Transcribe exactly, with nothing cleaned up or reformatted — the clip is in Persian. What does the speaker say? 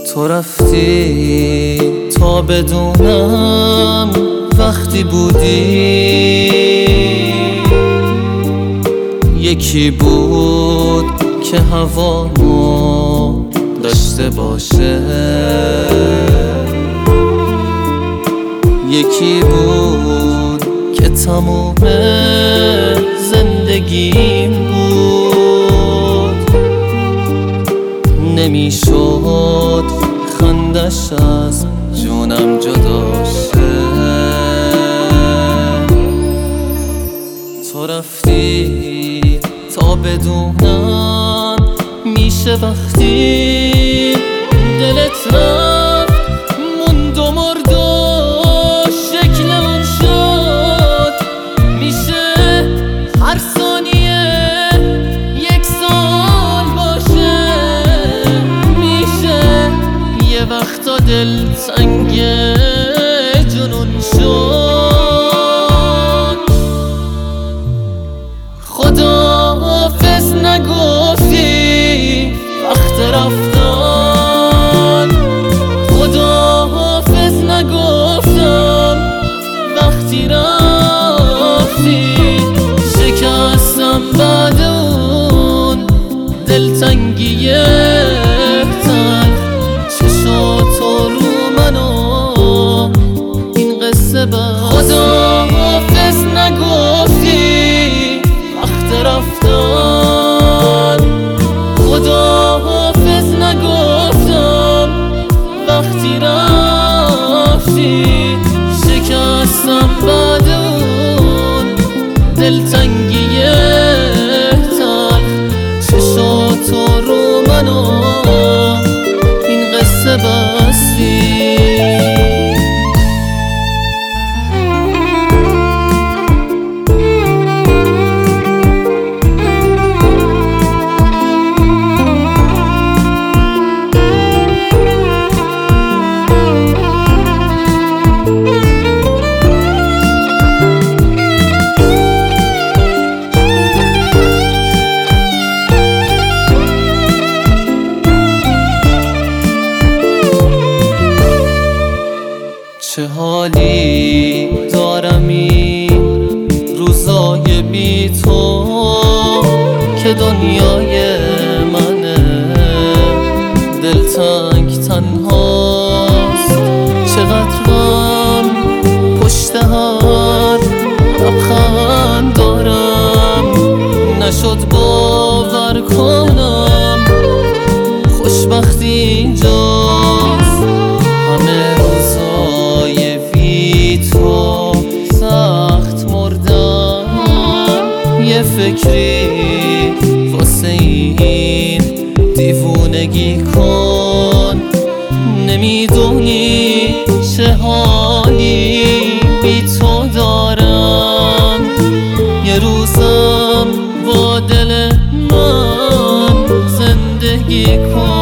تو رفتی تا بدونم وقتی بودی یکی بود که هوامو داشته باشه، یکی بود که تموم زندگیم بود. نمیشد خندش از جونم جدا شه. تو رفتی تا بدونم میشه وقتی دلت رفت موند و مرد و شکلمون شد. میشه هر ثانیه یک سال باشه، میشه یه وقتا دل تنگ جنون شد. خداحافظ نگفتی وقت رفتن، خداحافظ نگفتم وقتی رفتی. شکستم بعد اون دلتنگی تلخ، چشاتو رو منو این قصه بس. خداحافظ نگفتی وقت رفتن، خداحافظ نگفتم وقتی رفتی. شکستم بعد اون دلتنگی تلخ، چشاتو رو منو این قصه بستی. چه حالی دارم این روزای بی تو که دنیای منه دلتنگ تنهاست. چقدر غم پشت هر لبخند دارم، نشد باور کنم خوشبختی اینجاست. همه روزای بی تو سخت مردن، یه فکری واسه این دیوونگی کن. نمیدونی چه حالی بی تو دارم. یه روزم با دل من زندگی کن.